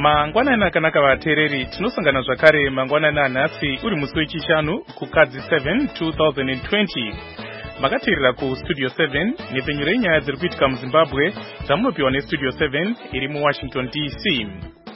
Mangwanani akanaka vateereri, tinosangana zvakare mangwanani anhasi uri musi wechishanu kukadzi 7 2020. Makateerera kustudio 7 nepfenyuro yenyaya dziri kuitika muZimbabwe dzamunopiwa nestudio 7 iri muWashington DC.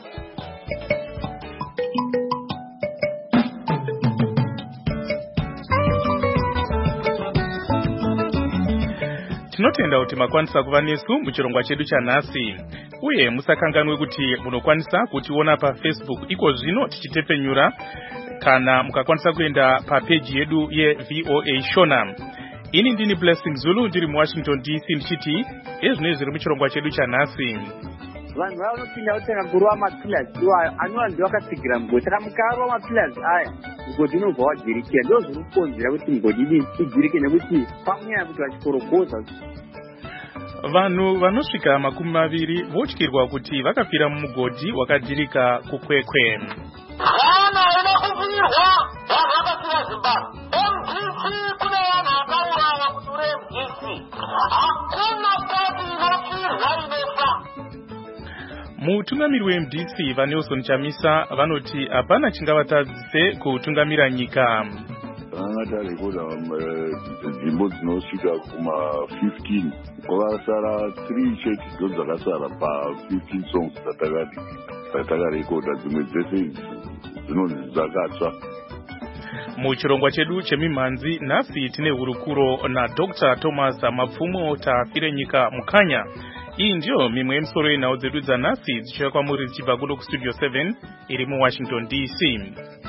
Tinotenda kuti makwanisa kuva nesu muchirongwa chedu chanhasi, uye musakanganwe kuti munokwanisa kutiona paFacebook iko zvino tichitepfenyura, kana mukakwanisa kuenda papeji yedu yeVOA Shona. Ini ndini Blessing Zulu ndiri muWashington DC ndichiti ezvinenge zviri muchirongwa chedu chanhasi. Vanhu vanopinda kutenga guru wamapilizi iwayo anowanda wakatsigira mugodi. Saka mukaro wamapilizi aya mugodi unobva wadzirikira. Ndo zviri kukonzera kuti mugodi idzirike, nekuti panyaya kuti vachikorogoza. Vanhu vanosvika 20 votyirwa kuti vakafira mumugodhi wakadzirika kukwekwe. Vana inokubvirwa vanhu vakafira Zimbabwe. MDC kune vanhu vakaurawa kuti uri MDC. Hakuna pati inofirwa inofa. Mutungamiri weMDC vaNelson Chamisa vanoti hapana chingavatadzise kutungamira nyika. Angatarekoda nzvimbo dzinosvika kuma-15 kwavasara 3 chete ndo dzakasara pa-15 songs dzatakarekoda, dzimwe dzese dzinonzi dzakatsva. Muchirongwa chedu chemimhanzi nhasi tine hurukuro naDr. Thomas Mapfumo tafire nyika mukanya. Iyi ndiyo mimwe yemisoro yenhau dzedu dzanhasi dzichiuya kwamuri dzichibva kuno kustudio 7 iri muWashington DC.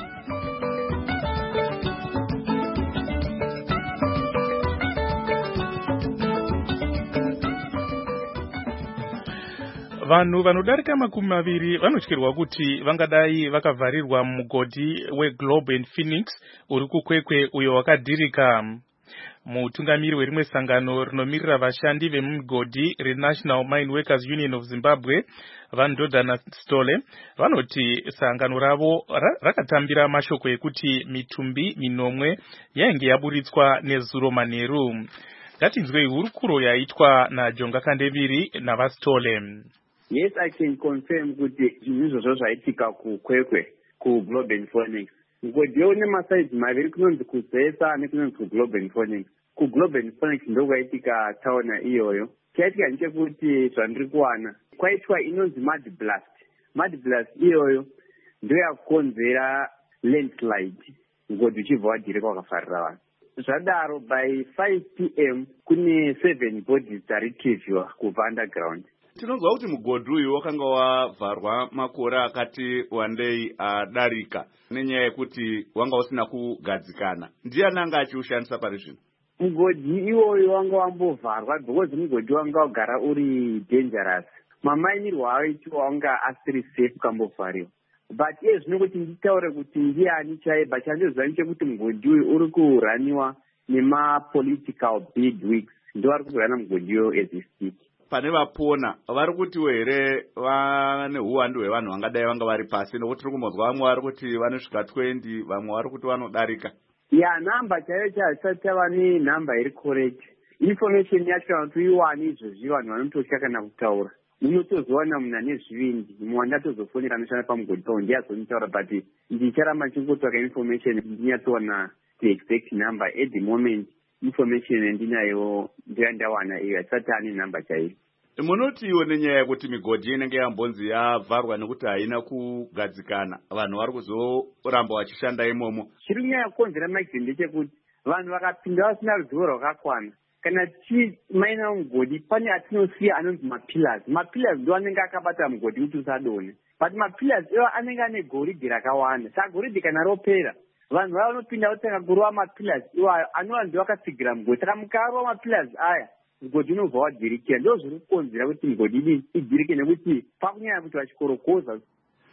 Vanhu vanodarika 20 vanotyirwa kuti vangadai vakavharirwa mumugodhi weGlobe and Phoenix uri kukwekwe uyo wakadhirika. Mutungamiri werimwe sangano rinomirira vashandi vemumigodhi reNational Mine Workers Union of Zimbabwe, Vandodana Stole, vanoti sangano ravo rakatambira mashoko ekuti mitumbi minomwe yainge yaburitswa nezuro manheru. Ngatinzwei hurukuro yaitwa naJonga Kandeviri navaStole. Yes, I can confirm kuti izvozvo zvaitika kukwekwe kuGlobe and Phoenix. Mugodhi une masaidzi maviri, kunonzi kuZesa nekunonzi kuGlobe and Phoenix. kuGlobe and Phoenix ndo kwaitika tauna iyoyo. Chaitika ndechekuti zvandiri kuwana kwaitwa inonzi mud blast. Mud blast iyoyo ndo yakonzera landslide, mugodhi uchibva wadhirika wakafarira vanhu. Zvadaro by 5 PM kune 7 bodies dzaretrieviwa kubva underground. Tinonzwa kuti mugodhi uyu wakanga wavharwa makore akati wandei adarika nenyaya yekuti wanga usina kugadzikana. Ndiani anga achiushandisa pari zvino? Mugodhi iwoyo wanga wambovharwa because mugodhi wanga wagara uri dangerous. Mamainirwo aitwa wanga asiri safe kambovhariwa. But zvino kuti nditaure kuti ndiani chaiba chandoziva nechekuti mugodhi uyu uri kuraniwa nema-political bigwigs, ndo vari kuzorana mugodhi uyo as we speak. Pane vapona vari kutiwo here vane uwandu hwevanhu vangadai vanga vari pasi, nokuti tiri kumozwa vamwe vari kuti vanosvika 20, vamwe vari kuti vanodarika. Nhamba chaiyo chaisati tava nenhamba iri correct. Information yacho kana kuti uiwane izvozvi vanhu vanototya kana kutaura. Munotozowana munhu ane zvivindi, mumwe wandatozofonera anoshanda pamugodhi pavo ndiye azonitaura, but ndicharamba ndichingotsvaka information ndinyatsowana the exact number. At the moment information yandinayo ndoyandawana iyo, hatisati ane nhamba chaiyo. Munotiwo nenyaya yekuti migodhi inenge yambonzi yavharwa nekuti haina kugadzikana, vanhu vari kuzoramba vachishanda imomo. Chiri kunyanya kukonzera maizvi ndechekuti vanhu vakapinda vasina ruzivo rwakakwana. Kana tichimaina mugodhi pane atinosiya anonzi mapillars. Mapillars ndo anenge akabata mugodhi kuti usadone. But mapillars iwo anenge ane goridhe rakawanda. Saka goridhe kana ropera, vanhu vaya vanopinda kutenga guru wamapillars iwayo anowanda wakatsigira mugodhi. Saka mukaro wamapillars aya mugodhi unobva wadzirikira. Ndo zviri kukonzera kuti mugodhi idzirike, nekuti pakunyanya kuti vachikorogoza.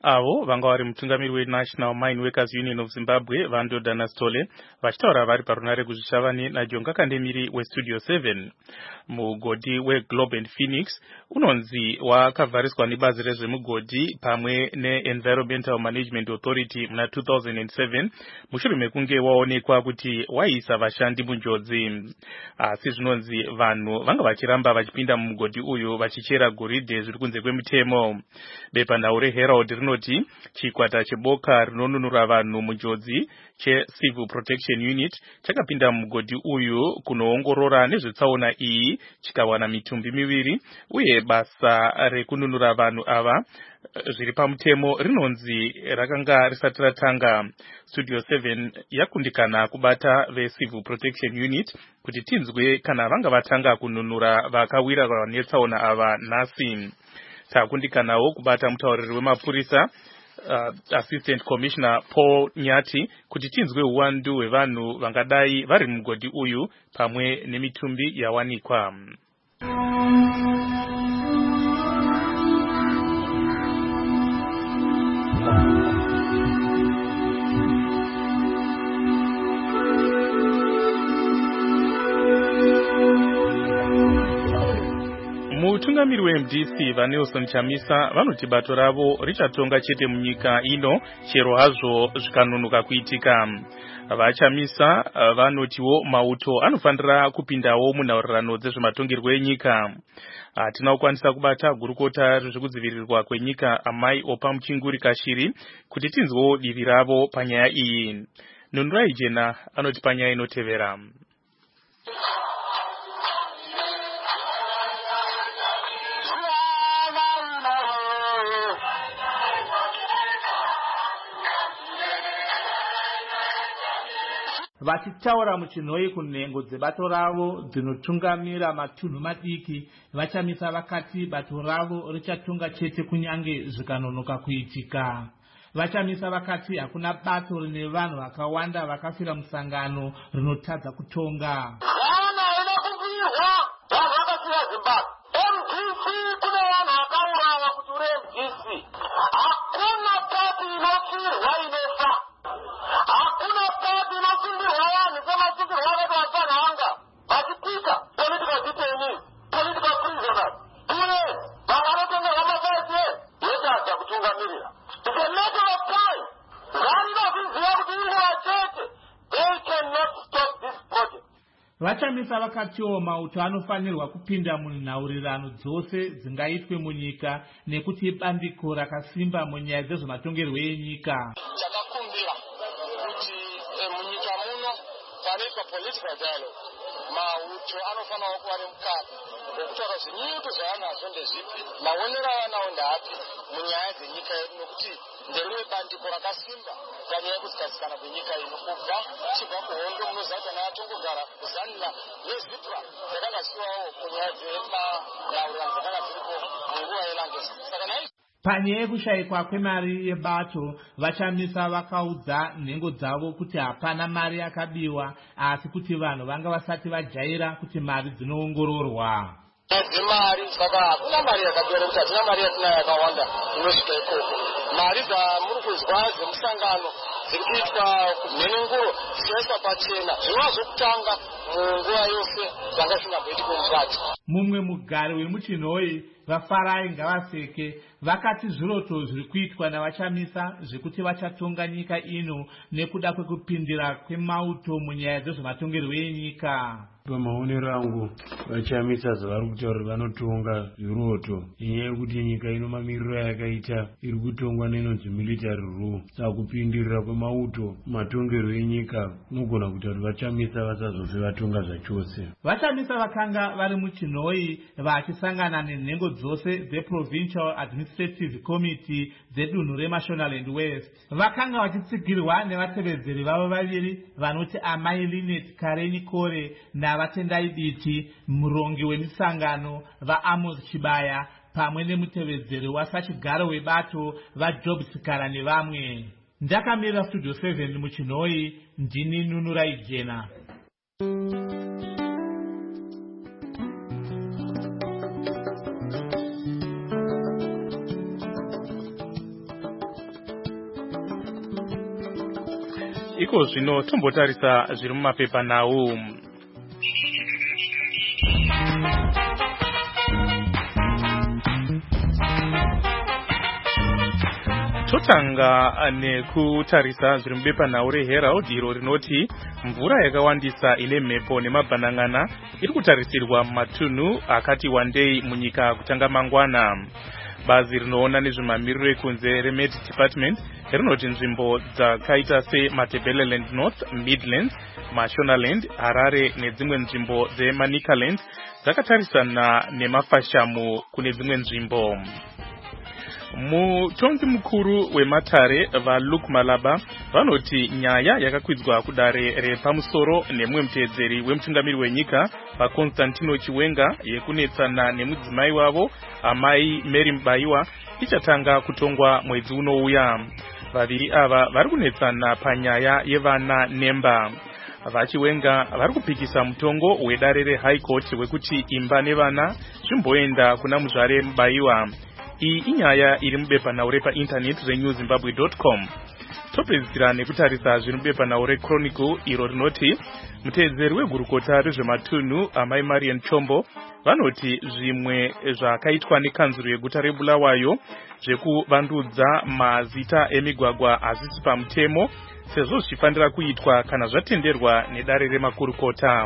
avo vanga vari mutungamiri weNational Mine Workers Union of Zimbabwe Vando Danastole vachitaura vari parunare kuzvishavani naJonga Kandemiri weStudio 7. Mugodhi weGlobe and Phoenix unonzi wakavhariswa nebazi rezvemugodhi pamwe neEnvironmental Management Authority muna 2007 mushure mekunge waonekwa kuti waisa vashandi munjodzi. Asi zvinonzi vanhu vanga vachiramba vachipinda mumugodhi uyu vachichera goridhe zviri kunze kwemutemo. Bepanhau reHerald rinoti chikwata cheboka rinonunura vanhu munjodzi cheCivil Protection Unit chakapinda mumugodhi uyu kunoongorora nezvetsaona iyi chikawana mitumbi miviri uye basa rekununura vanhu ava zviri pamutemo rinonzi rakanga risati ratanga. Studio 7 yakundikana kubata veCivil Protection Unit kuti tinzwe kana vanga vatanga kununura vakawira netsaona ava nhasi. Takundikanawo kubata mutauriri wemapurisa Assistant Commissioner Paul Nyati kuti tinzwe uwandu hwevanhu vangadai vari mugodhi uyu pamwe nemitumbi yawanikwa. Mutungamiri weMDC vaNelson Chamisa vanoti bato ravo richatonga chete munyika ino chero hazvo zvikanunuka kuitika. VaChamisa vanotiwo mauto anofanira kupindawo munhaurirano dzezvematongerwo enyika. Hatina kukwanisa kubata gurukota rezvekudzivirirwa kwenyika Amai Opa Muchinguri Kashiri kuti tinzwewo divi ravo panyaya iyi. Nunrai Jena anoti panyaya inotevera. Vachitaura muchinhoi kunhengo dzebato ravo dzinotungamira matunhu madiki, VaChamisa vakati bato ravo richatonga chete kunyange zvikanonoka kuitika. VaChamisa vakati hakuna bato rine vanhu vakawanda vakafira musangano rinotadza kutonga. VaChamisa vakatiwo mauto anofanirwa kupinda munhaurirano dzose dzingaitwe munyika nekuti bandiko rakasimba munyaya dzezvematongerwo enyika. Takakumbira kuti munyika muno panoitwa political dialogue mauto anofanira kuva nemukaka wokutaura zvinyuto zvavanazvo ndezvipi, maonero avanawo ndeapi munyaya dzenyika yedu, nokuti nderimwe bandiko rakasimba panyaya yekuzikazikana kwenyika ino. Kubva chibva kuhondo munoziva kuti kana atongogara kuzanira nezipra dzakanga zisiwawo munyaya dzemanhaurirano dzakanga dziripo munguva yeLangeza. Saka panyaya yekushayikwa kwemari yebato, VaChamisa vakaudza nhengo dzavo kuti hapana mari yakabiwa, asi kuti vanhu vanga vasati vajaira kuti mari dzinoongororwa. Mari saka hakuna mari yakabiwa nekuti hatina mari yatinayo yakawanda inosvika ikoko. Mari dzamuri kuzwa dzemusangano dziri kuitwa kumhenenguro dzisaiswa pachena zvinova zvokutanga munguva yose dzanga zvisingamboitiko mubati. Mumwe mugari wemuchinhoi vaFarai Ngavaseke vakati zviroto zviri kuitwa navaChamisa zvekuti vachatonga nyika ino nekuda kwekupindira kwemauto munyaya dzezvematongerwo enyika. Pamaonero angu VaChamisa zvavari kutaura vanotonga zviroto inyaya yekuti nyika ino mamiriro yakaita iri kutongwa nenonzi military rule. Saka kupindirira kwemauto matongerwo enyika kunogona kuita kuti VaChamisa vasazofe vatonga zvachose. VaChamisa vakanga vari muchinhoi vachisangana nenhengo dzose dzeProvincial Administrative Committee dzedunhu reMashonaland West. Vakanga vachitsigirwa nevatevedzeri vavo vaviri vanoti Amai Linet Kareni Kore naVatendai Biti, murongi wemisangano vaAmos Chibaya pamwe nemutevedzeri wasachigaro webato vaJob Tsikara nevamwe. Ndakamirira Studio 7 muchinhoi, ndini Nunurai Jena. iko zvino tombotarisa zviri mumapepa nawo. Totanga nekutarisa zviri mubepa nawo reHerald iro rinoti mvura yakawandisa ine mhepo nemabhanan'ana iri kutarisirwa mumatunhu akati wandei munyika kutanga mangwana. Bazi rinoona nezvemamiriro ekunze reMet Department rinoti nzvimbo dzakaita seMatabeleland North, Midlands, Mashonaland, Harare nedzimwe nzvimbo dzeManicaland dzakatarisana nemafashamu kune dzimwe nzvimbo. Mutongi mukuru wematare vaLuke Malaba vanoti nyaya yakakwidzwa kudare repamusoro nemumwe muteedzeri wemutungamiri wenyika vaConstantino Chiwenga yekunetsana nemudzimai wavo amai Mary Mubaiwa ichatanga kutongwa mwedzi unouya. Vaviri ava vari kunetsana panyaya yevana nemba. VaChiwenga vari kupikisa mutongo wedare reHigh Court wekuti imba nevana zvimboenda kuna muzvare Mubaiwa. Iyi inyaya iri mubepa nawo repainternet renewzimbabwe.com. Topedzisira nekutarisa zviri mubepa nawo reChronicle iro rinoti muteedzeri wegurukota rezvematunhu amai Marian Chombo vanoti zvimwe zvakaitwa nekanzuro yeguta reBulawayo zvekuvandudza mazita emigwagwa hazisi pamutemo sezvo zvichifanira kuitwa kana zvatenderwa nedare remakurukota.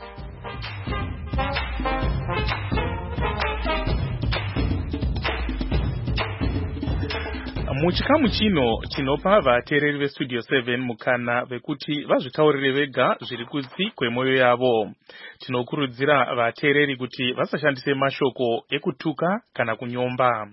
Muchikamu chino tinopa vateereri veStudio 7 mukana vekuti vazvitaurire vega zviri kutsi kwemwoyo yavo. Tinokurudzira vateereri kuti vasashandise mashoko ekutuka kana kunyomba.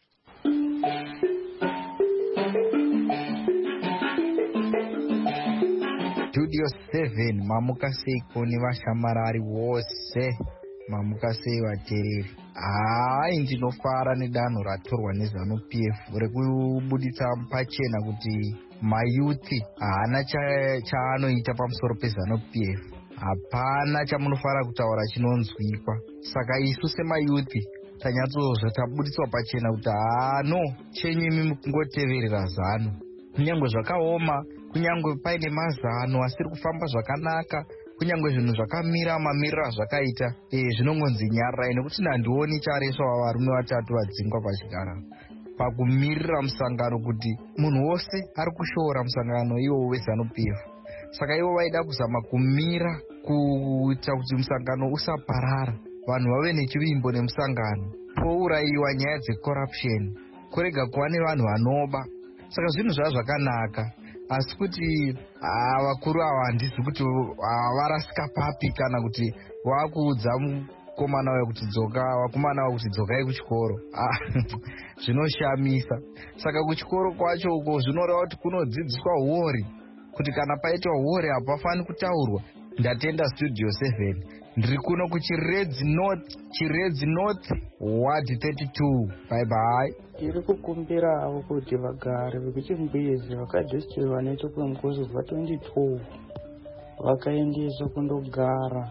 Studio 7 mamuka sei kuni vashamarari wose, mamuka sei vateereri. Ndinofara nedanho ratorwa neZANU-PF rekubuditsa pachena kuti mayuthi haana chaanoita pamusoro peZANU-PF. Hapana chamunofara kutaura chinonzwikwa. Saka isu semayuthi tabuditswa pachena kuti chenyimi kungoteverera ZANU. Kunyangwe zvakaoma, kunyangwe paine mazano asiri kufamba zvakanaka, kunyangwe zvinhu zvakamira mamiriro azvakaita zvinongonzi nyararai, nekuti ndandioni chareswa varume vatatu vadzingwa pachigara pakumirira musangano kuti munhu wose ari kushoora musangano iwo weZANU-PF. Saka ivo vaida kuzama kumira kuita kuti musangano usaparara, vanhu vave nechivimbo nemusangano, pourayiwa nyaya dzecorruption, kurega kuva nevanhu vanoba. Saka zvinhu zvazvakanaka, asi kuti vakuru ava handisi kuti varasika papi kana kuti vakuudza mukomana wayo kuti dzoka, vakomana wavo kuti dzokai kuchikoro. Zvinoshamisa. Saka kuchikoro kwacho uko zvinoreva kuti kunodzidziswa huori, kuti kana paitwa huori hapafani kutaurwa. Ndatenda Studio 7 ndiri kuno kuchiredzi North Ward 32. Bye bye. Ndiri kukumbira avo kuti vagari vekuchimbezi vakadhesiterwa nechokwemukosvo wa 2012 vakaendeswa kundogara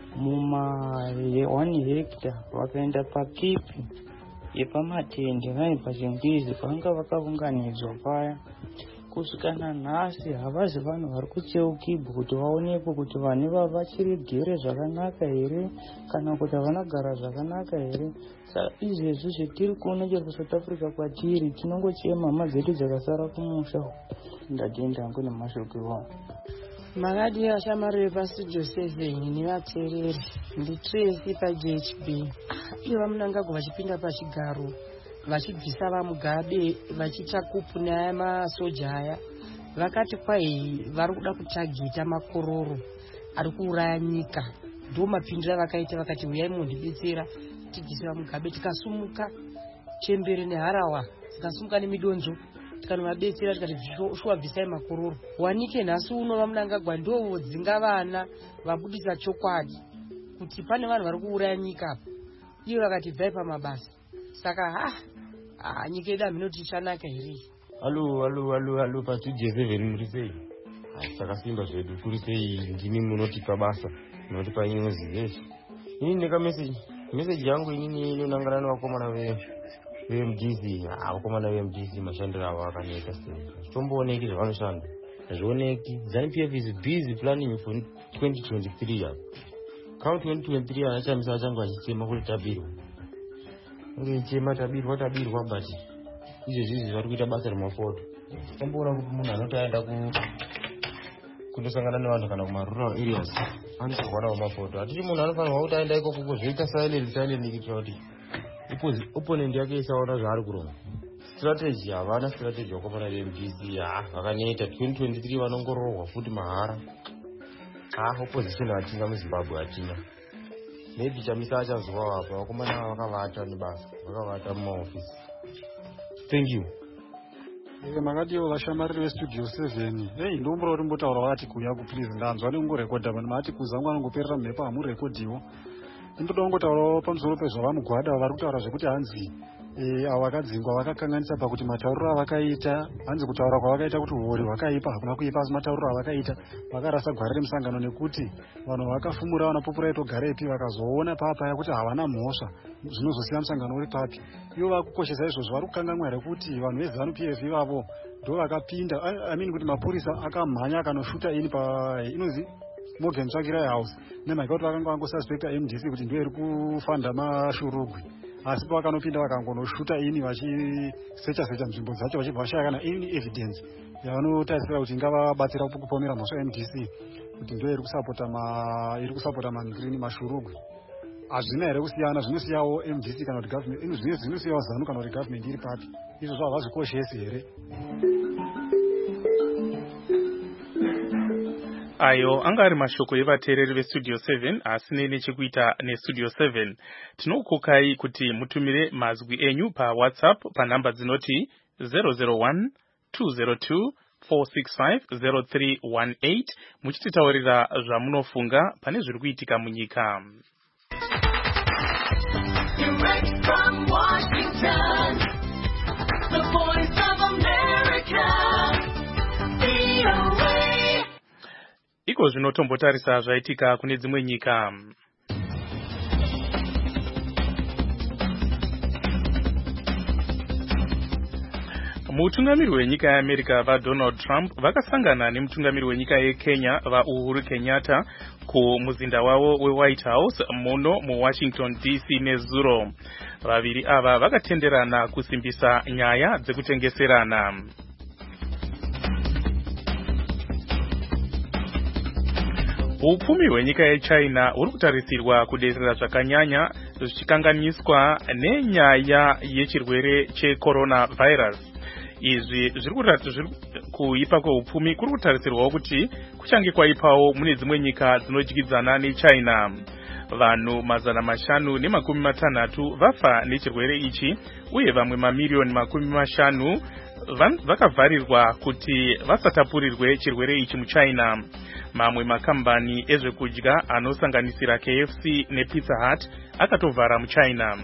muma1 hectare, vakaenda pakipi yepamatende vai pachimbezi pavanga vakaunganidzwa paya. Kusvika nanhasi havazi vanhu vari kucheukibwa kuti vaonekwe kuti vane vachiri gere zvakanaka here kana kuti havana gara zvakanaka here. Saka izvezvi zvetiri kuona chero kuSouth Africa kwatiri tinongochema hama dzedu dzakasara kumusha. Ndatenda hangu nemashoko iwawo. Makadi ashamari vepaStudio 7 nevateereri ndiTracy paJHB. Ivo vamunangagwa vachipinda pachigaro vachibvisa vamugabe vachiita kupu neaya masoja aya, vakati kwai vari kuda kutagita makororo ari kuuraya nyika. Ndo mapindiro vakaita, vakati uyai mundibetsera tibvise vamugabe. Tikasumuka Chembere neHarawa, tikasumuka neMidonzo tikanovabetsera tikati shuwa bvisai makororo. Wanike nhasi uno vamunangagwa ndo dzinga vana vabudisa chokwadi kuti pane vanhu vari kuuraya nyika apa. Ivo vakati bvai pamabasa. Saka nyika yedu haminoti ichanaka here. Halo paStudio 7 muri sei? Takasimba zvedu kuri sei, ndimi munotipa basa, munotipa news yeshe. Ini ndeka message yangu inini inonangana nevakomana veMDC. Vakomana veMDC mashandiro avo akaneta sei, tombooneki zvavanoshanda. hazvioneki. ZANU-PF is busy planning for 2023 apa. Count 2023 anachamisa achange achichema kuti tabirwa. Chema tabirwa but izvezvi vari kuita basa remafoto. Tamboona kuti munhu anoti aenda kundosangana nevanhu kana kumarural areas anosanganawo mafoto. Hatiti munhu anofanirwa kuti aenda ikoko kuzvoita silent kuitira kuti opponent yake isaona zvaari kuronga. Strategy havana strategy wakafana neMDC. Vakaneta 2023 vanongoroorwa futi mahara. Opposition hatina muZimbabwe hatina. Maybe chamisa achazwawo apa vakomana vakavata nebasa vakavata mumaofisi. Thank you. Makadiwo vashamariri vestudio 7. Hey, ndombora kuti mbotaura vati kuuya please ndanzwa nekungorekodha vanhu mati kuzangu anongoperera mhepo hamurekodiwo. Ndoda kungotaurawo pamusoro pezvavamugwada vari kutaura zvekuti hanzi avo vakadzingwa vakakanganisa pakuti matauriro avakaita hanzi kutaura kwavakaita kuti uori hwakaipa hakuna kuipa asi matauriro avakaita vakarasa gwara remusangano nekuti vanhu vakafumura vanapopuraito garepi vakazoona papaya kuti havana mhosva zvinozosiya musangano uri papi. Ivo vakukoshesa izvozvo vari kukanganwa rekuti vanhu veZANU-PF ivavo ndo vakapinda kuti mapurisa akamhanya akanoshuta ini inonzi Morgan Tsvangirai House nemhaka kuti vakanga vangosuspekta MDC kuti ndiyo iri kufanda mashurugwi. Asi pakanopinda vakangonoshuta ini vachisecha nzvimbo dzacho vachibva vashaya kana any evidence yavanotarisira kuti ingavabatsira kupomera mhosva MDC kuti ndo iri kusapota mangirini mashurugwi. Hazvina here kusiyana, zvinosiyawo MDC kana kuti government, zvinosiyawo ZANU kana kuti government iri papi. Izvo havazvikoshesi here. Ayo angari mashoko evateereri vestudio 7 asine nechekuita nestudio 7. Tinokukai kuti mutumire mazwi enyu paWhatsApp panhamba dzinoti 001 202 465 0318 muchititaurira zvamunofunga pane zviri kuitika munyika. Direct from Washington, the voice of America, VOA. Iko zvinotombotarisa zvaitika kune dzimwe nyika. Mutungamiri wenyika yeAmerica vaDonald Trump vakasangana nemutungamiri wenyika yeKenya vaUhuru Kenyatta kumuzinda wavo weWhite House muno muWashington DC nezuro. Vaviri ava vakatenderana kusimbisa nyaya dzekutengeserana. Upfumi hwenyika yeChina uri kutarisirwa kuderera zvakanyanya zvichikanganiswa nenyaya yechirwere cheCoronavirus. Izvi zviri kuipa kweupfumi kuri kutarisirwawo kuti kuchange kwaipawo mune dzimwe nyika dzinodyidzana neChina. Vanhu 560 vafa nechirwere ichi uye vamwe mamiliyoni 50 vakavharirwa kuti vasatapurirwe chirwere ichi muChina. Mamwe makambani ezvekudya anosanganisira KFC nePizza Hut akatovhara muChina.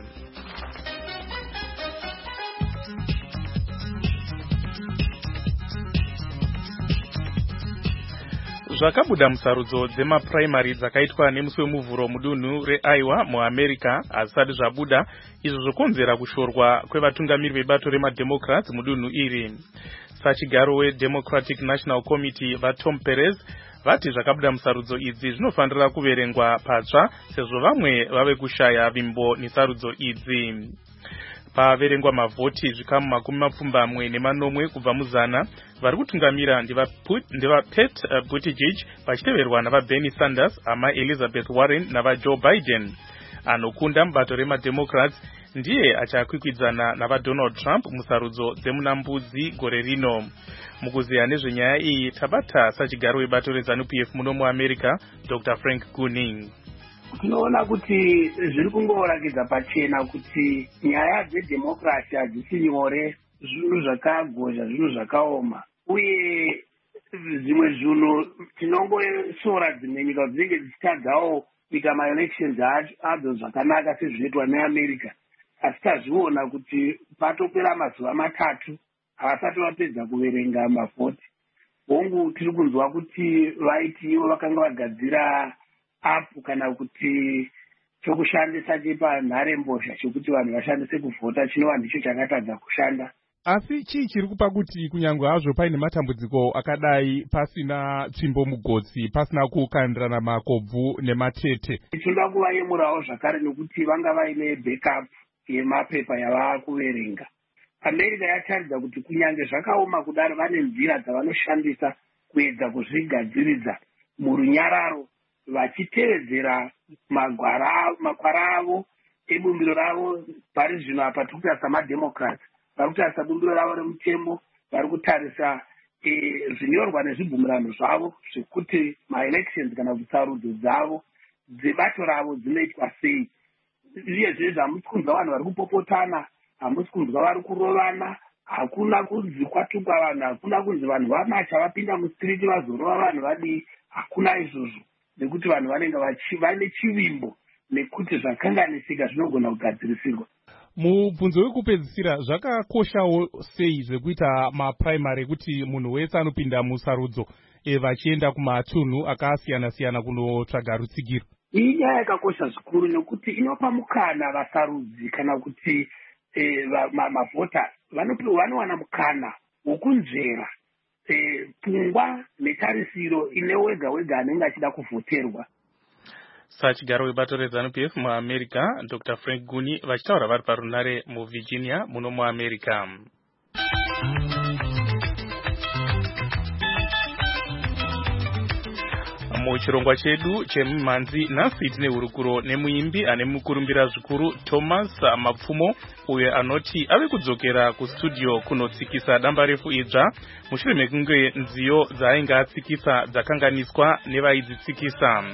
Zvakabuda musarudzo dzemapuraimari dzakaitwa nemusi wemuvhuro mudunhu reIowa muAmerica hazvisati zvabuda, izvo zvokonzera kushorwa kwevatungamiri vebato remademocrats mudunhu iri. Sachigaro weDemocratic National Committee vaTom Perez vati zvakabuda musarudzo idzi zvinofanira kuverengwa patsva sezvo vamwe vave kushaya vimbo nesarudzo idzi. Paverengwa mavhoti zvikamu 24 kubva muzana, vari kutungamira ndeva Pete Buttigieg pachiteverwa navaBernie Sanders, Elizabeth Warren navaJoe Biden. Anokunda mubato remademocrats ndiye achakwikwidzana navaDonald Trump musarudzo dzemunambudzi gore rino. Mukuziya nezvenyaya iyi tabata sachigaro webato reZANU-PF muno muAmerica Dr. Frank Gunning. Tinoona kuti zviri kungoratidza pachena kuti nyaya dzedemokrasi hadzisi nyore, zvinhu zvakagozha, zvinhu zvakaoma, uye zvimwe zvinhu tinongosora dzimwe nyika dzinenge dzichitadzawo kuita maelections adzo zvakanaka sezvinoitwa neAmerica. Asi tazviona kuti patopera mazuva 3 havasati vapedza kuverenga mavhoti. Hongu tiri kunzwa kuti vaiti ivo vakanga vagadzira apu kana kuti chokushandisa chepanharembozha chokuti vanhu vashandise kuvhota chinova ndicho chakatadza kushanda. asi chii chiri kupa kuti kunyange hazvo paine matambudziko akadai pasina tsvimbo mugotsi, pasina kukandirana makobvu nematete? tinoda kuvayemurawo zvakare nekuti vanga vaine backup yemapepa yavaa kuverenga. America yataridza kuti kunyange zvakaoma kudaro vane nzira dzavanoshandisa kuedza kuzvigadziridza murunyararo vachitevedzera makwara avo ebumbiro ravo. Pari zvino apa tiri kutarisa madhemokrati, vari kutarisa bumbiro ravo remutemo, vari kutarisa zvinyorwa nezvibvumirano zvavo zvekuti maelections kana kuti sarudzo dzavo dzebato ravo dzinoitwa sei. Uyezve hamusi kunzwa vanhu vari kupopotana, hamusi kunzwa vari kurovana, hakuna kunzi kwatukwa vanhu, hakuna kunzi vanhu vamacha vapinda mustriti vazorova vanhu vadii, hakuna izvozvo, nekuti vanhu vanenge vaine chivimbo nekuti zvakanganisika zvinogona kugadzirisirwa. Mubvunzo wekupedzisira, zvakakoshawo sei zvekuita mapuraimari ekuti munhu wese anopinda musarudzo vachienda kumatunhu akasiyana-siyana kunotsvaga rutsigiro? Iyi nyaya yakakosha zvikuru nekuti inopa mukana vasarudzi kana kuti mavhota vanowana mukana wokunzvera pfungwa netarisiro ine wega wega anenge achida kuvhoterwa. Sachigaro webato reZANU-PF muAmerica, Dr. Frank Guni, vachitaura vari parunare muVirginia muno muAmerica. Muchirongwa chedu chemimhanzi nhasi tine hurukuro nemuimbi ane mukurumbira zvikuru Thomas Mapfumo, uyo anoti ave kudzokera kustudio kunotsikisa damba refu idzva mushure mekunge nziyo dzaainge atsikisa dzakanganiswa nevaidzitsikisa.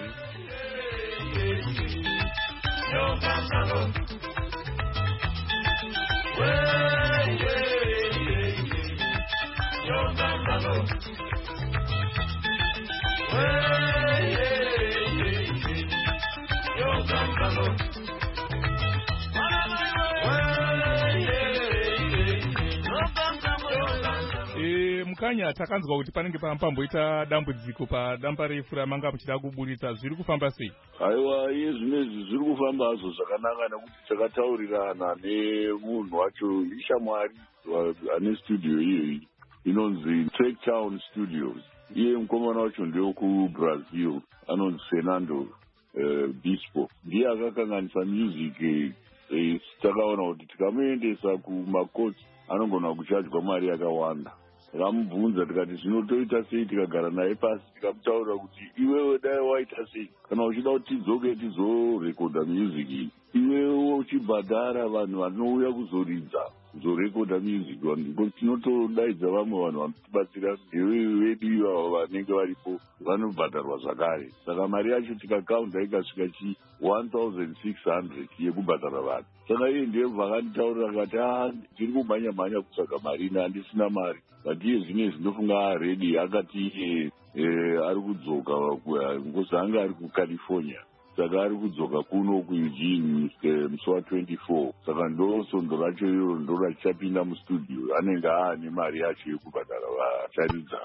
Mukanya takanzwa kuti panenge pamboita dambudziko padamba refu ramanga muchida kuburitsa, zviri kufamba sei? Aiwa, iye zvinezvi zviri kufamba hazvo zvakanaka nekuti takataurirana nemunhu wacho ishamwari ane studio iyoyi inonzi Track Town Studios. Iye mukomana wacho ndewo kuBrazil anonzi Fernando Bispo, ndiye akakanganisa music. Takaona kuti tikamuendesa kumakoti anogona kuchajwa mari yakawanda. Tikamubvunza tikati zvinotoita sei tikagara naye pasi tikamutaurira kuti iwewe dai waita sei kana uchida kuti tidzoke tizorekodha music iyi, iwewe uchibhadhara vanhu vanouya kuzoridza kuzorekodha music, tinotodaidza vamwe vanhu vanotibatsira vedu ivavo vanenge varipo vanobhadharwa zvakare. Saka mari yacho tikakaunta ikasvika 1600 yekubhadhara vanhu. Saka iye ndiyebva akanditaurira akati ndiri kumhanya kutsvaga mari ine handisina mari, but iye zvine zvinofunga redi akati ari kudzoka ngozi anga ari kuCalifornia, saka ari kudzoka kuno kuEugene musi wa24. Saka ndosondo racho iroro ndo rachapinda mustudio, anenge aane mari yacho yekubhadhara vacharidza.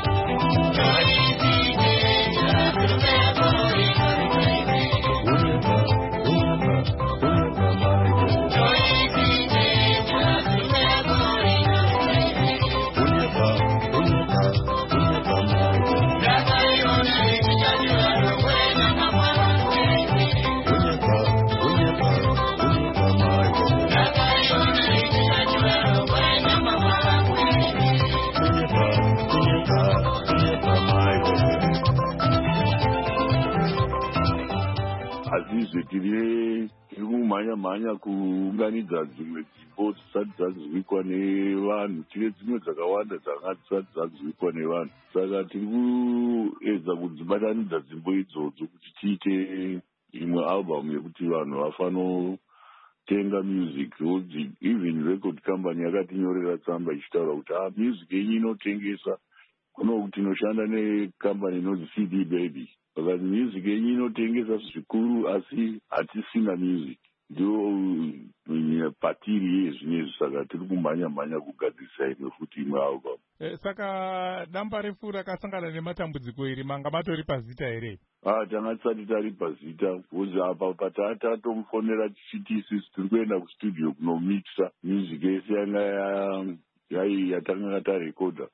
Azizve tiri kumhanya kuunganidza dzimwe dzimbo dzisati dzazivikwa nevanhu, tine dzimwe dzakawanda dzanga dzisati dzazivikwa nevanhu. Saka tiri kuedza kudzibatanidza dzimbo idzodzo kuti tiite imwe album yekuti vanhu vafanotenga music. Even record company yakatinyorera tsamba ichitaura kuti music yenyu inotengesa, kuno kuti tinoshanda nekambani inonzi CD Baby. Saka music yenyu inotengesa zvikuru asi hatisina music, ndio patiri yezvinezvi. Saka tiri kumhanya kugadzirisa imwe futi imwe album. Saka damba refu rakasangana nematambudziko iri manga matori pazita here? Tanga tisati tari pazita, uzi apa patatomufonera tichiti isusu tiri kuenda kustudio kunomixa music yese yanga yatanga tarekoda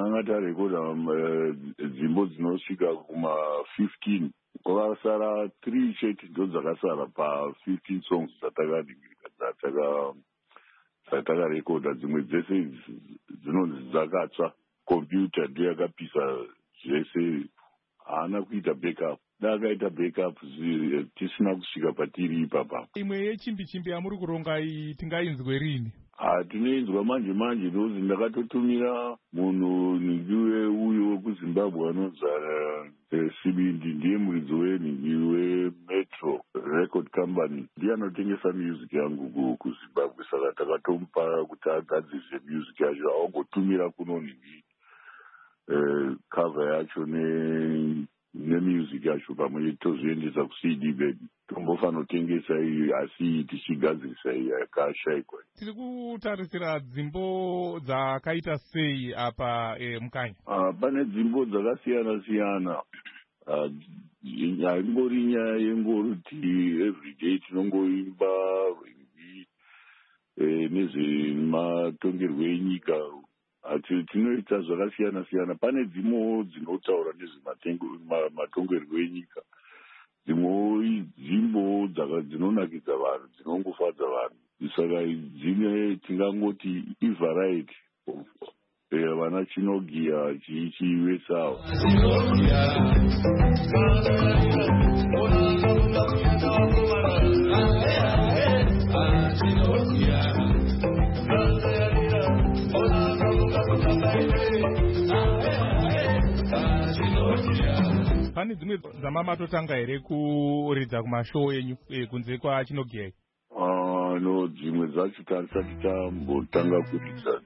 dzimbo dzinosvika kuma 15 kwasara 3 chete ndo dzakasara pa 15 songs dzatakaningirika dzatakarekoda. Dzimwe dzese dzinonzi dzakatsva, computer ndiyo yakapisa zvese, haana kuita backup. Dakaita backup tisina kusvika patiri ipapa. Imwe yechimbi yamuri kuronga iyi tingainzwe rini? Tinoinzwa manje ndozi ndakatotumira munhu ningiwe uyo wekuZimbabwe anonzi Sibindi, ndiye muridzi weMetro Record Company, ndiye anotengesa music yangu kuZimbabwe. Saka takatomupa kuti agadzise music yacho, awangotumira kunonhingi cover yacho nemusic yacho pamwe tozviendesa kuCD bed. Tombofana kutengesa iyi asi tichigadzirisa iyi yakashaikwa. Tiri kutarisira dzimbo dzakaita sei apa Mukanya? Pane dzimbo dzakasiyana-siyana. Haingori nyaya yengoriti everyday tinongoimba nezvematongerwo enyika. Tinoita zvakasiyana-siyana. Pane dzimwewo dzinotaura nezvematongerwo enyika, dzimwewo dzimbo dzinonakidza vanhu, dzinongofadza vanhu. Saka dzine tingangoti ivharaiti vana Chinogia chichiwesawo. Pane dzimwe dzamamatotanga here kuridza kumashow enyu kunze kwaChinogia? No, dzimwe dzacho tarisati tambotanga kuridza.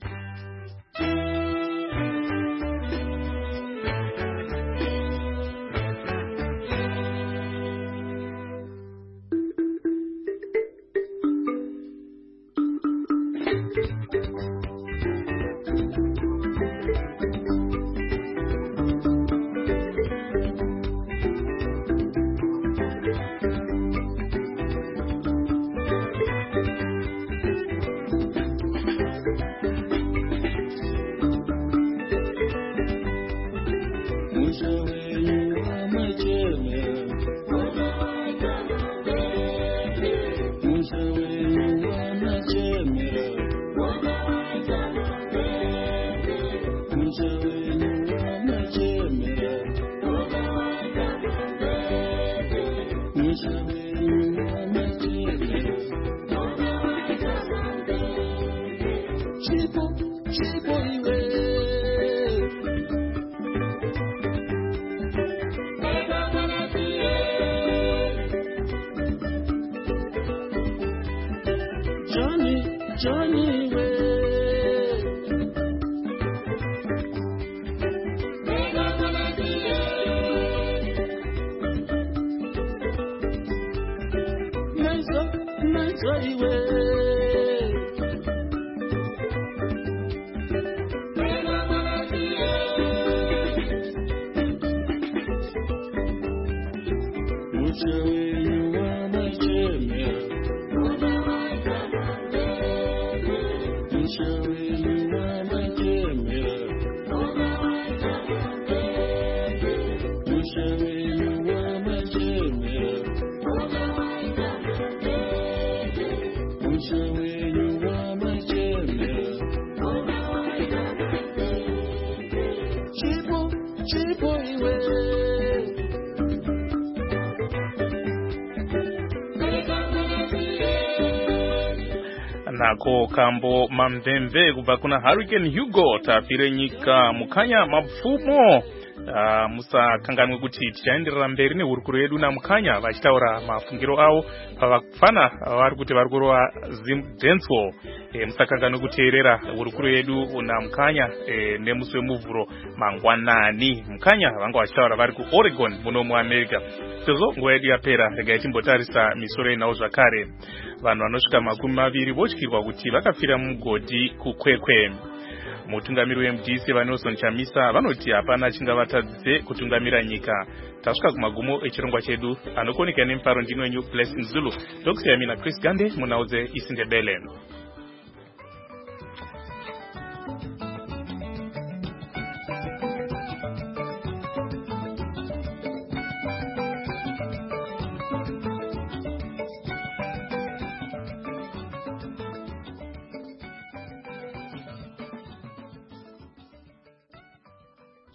Nako kambo mamvemve kubva kuna Hurricane Hugo tafire nyika Mukanya mapfumo. Musakanganwe kuti tichaenderera mberi nehurukuro yedu naMukanya vachitaura mafungiro avo pavafana vari kuti vari kurova dancehall. Musakanganwe kuteerera hurukuro yedu naMukanya nemusi wemuvhuro mangwanani. Mukanya vanga vachitaura vari kuOregon muno muAmerica. Sezvo nguva yedu yapera, regai timbotarisa misoro inawo zvakare. Vanhu vanosvika 20 votyirwa kuti vakafira mugodhi kukwekwe. Mutungamiri weMDC vaNelson Chamisa vanoti hapana chingavatadzise kutungamira nyika. Tasvika kumagumo echirongwa chedu. Anokoneka nemufaro ndino wenyu Blessing Zulu. Ndokusiya mina Chris Gande munauze Isindebele.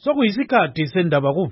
sokuyisikhathi sendaba